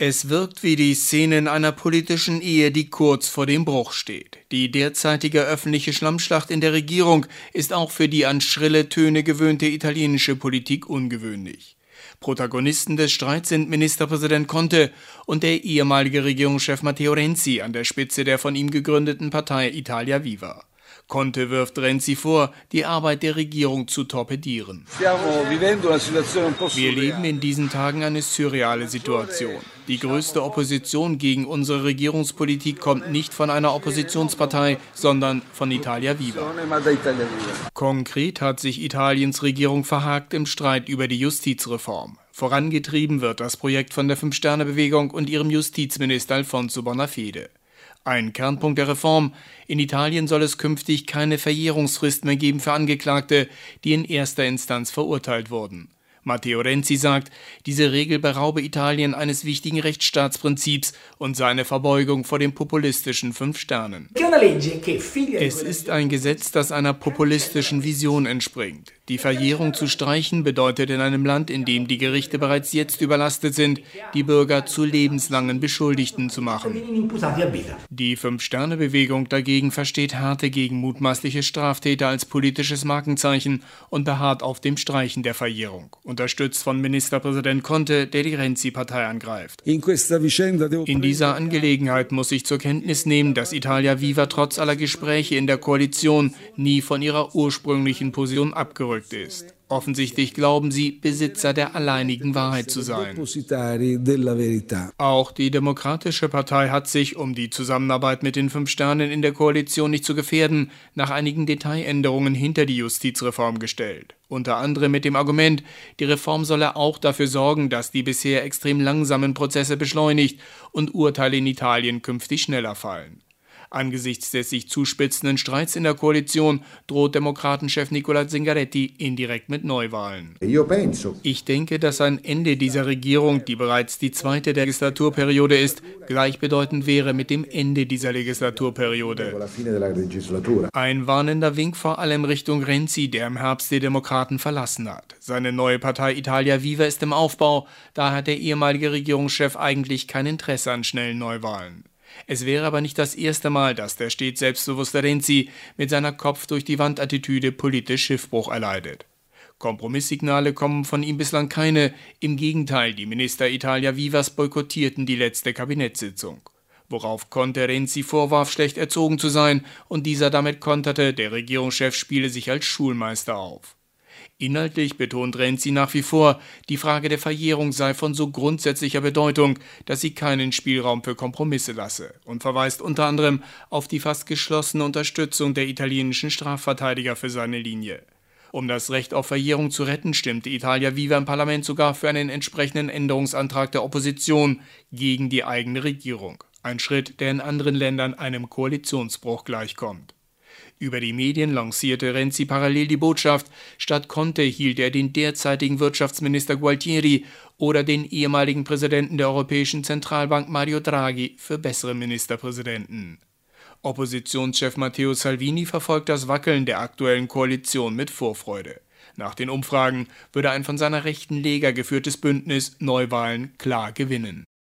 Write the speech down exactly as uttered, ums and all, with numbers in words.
Es wirkt wie die Szene in einer politischen Ehe, die kurz vor dem Bruch steht. Die derzeitige öffentliche Schlammschlacht in der Regierung ist auch für die an schrille Töne gewöhnte italienische Politik ungewöhnlich. Protagonisten des Streits sind Ministerpräsident Conte und der ehemalige Regierungschef Matteo Renzi an der Spitze der von ihm gegründeten Partei Italia Viva. Conte wirft Renzi vor, die Arbeit der Regierung zu torpedieren. Wir leben in diesen Tagen eine surreale Situation. Die größte Opposition gegen unsere Regierungspolitik kommt nicht von einer Oppositionspartei, sondern von Italia Viva. Konkret hat sich Italiens Regierung verhakt im Streit über die Justizreform. Vorangetrieben wird das Projekt von der Fünf-Sterne-Bewegung und ihrem Justizminister Alfonso Bonafede. Ein Kernpunkt der Reform: In Italien soll es künftig keine Verjährungsfrist mehr geben für Angeklagte, die in erster Instanz verurteilt wurden. Matteo Renzi sagt, diese Regel beraube Italien eines wichtigen Rechtsstaatsprinzips und sei eine Verbeugung vor den populistischen Fünf Sternen. Es ist ein Gesetz, das einer populistischen Vision entspringt. Die Verjährung zu streichen bedeutet in einem Land, in dem die Gerichte bereits jetzt überlastet sind, die Bürger zu lebenslangen Beschuldigten zu machen. Die Fünf-Sterne-Bewegung dagegen versteht Härte gegen mutmaßliche Straftäter als politisches Markenzeichen und beharrt auf dem Streichen der Verjährung, unterstützt von Ministerpräsident Conte, der die Renzi-Partei angreift. In dieser Angelegenheit muss ich zur Kenntnis nehmen, dass Italia Viva trotz aller Gespräche in der Koalition nie von ihrer ursprünglichen Position abgerückt ist. Offensichtlich glauben sie, Besitzer der alleinigen Wahrheit zu sein. Auch die Demokratische Partei hat sich, um die Zusammenarbeit mit den Fünf Sternen in der Koalition nicht zu gefährden, nach einigen Detailänderungen hinter die Justizreform gestellt. Unter anderem mit dem Argument, die Reform solle auch dafür sorgen, dass die bisher extrem langsamen Prozesse beschleunigt und Urteile in Italien künftig schneller fallen. Angesichts des sich zuspitzenden Streits in der Koalition droht Demokratenchef Nicola Zingaretti indirekt mit Neuwahlen. Ich denke, dass ein Ende dieser Regierung, die bereits die zweite der Legislaturperiode ist, gleichbedeutend wäre mit dem Ende dieser Legislaturperiode. Ein warnender Wink vor allem Richtung Renzi, der im Herbst die Demokraten verlassen hat. Seine neue Partei Italia Viva ist im Aufbau, daher hat der ehemalige Regierungschef eigentlich kein Interesse an schnellen Neuwahlen. Es wäre aber nicht das erste Mal, dass der stets selbstbewusste Renzi mit seiner Kopf-durch-die-Wand-Attitüde politisch Schiffbruch erleidet. Kompromisssignale kommen von ihm bislang keine, im Gegenteil, die Minister Italia Vivas boykottierten die letzte Kabinettssitzung. Worauf Conte Renzi vorwarf, schlecht erzogen zu sein, und dieser damit konterte, der Regierungschef spiele sich als Schulmeister auf. Inhaltlich betont Renzi nach wie vor, die Frage der Verjährung sei von so grundsätzlicher Bedeutung, dass sie keinen Spielraum für Kompromisse lasse, und verweist unter anderem auf die fast geschlossene Unterstützung der italienischen Strafverteidiger für seine Linie. Um das Recht auf Verjährung zu retten, stimmte Italia Viva im Parlament sogar für einen entsprechenden Änderungsantrag der Opposition gegen die eigene Regierung. Ein Schritt, der in anderen Ländern einem Koalitionsbruch gleichkommt. Über die Medien lancierte Renzi parallel die Botschaft, statt Conte hielt er den derzeitigen Wirtschaftsminister Gualtieri oder den ehemaligen Präsidenten der Europäischen Zentralbank Mario Draghi für bessere Ministerpräsidenten. Oppositionschef Matteo Salvini verfolgt das Wackeln der aktuellen Koalition mit Vorfreude. Nach den Umfragen würde ein von seiner rechten Lega geführtes Bündnis Neuwahlen klar gewinnen.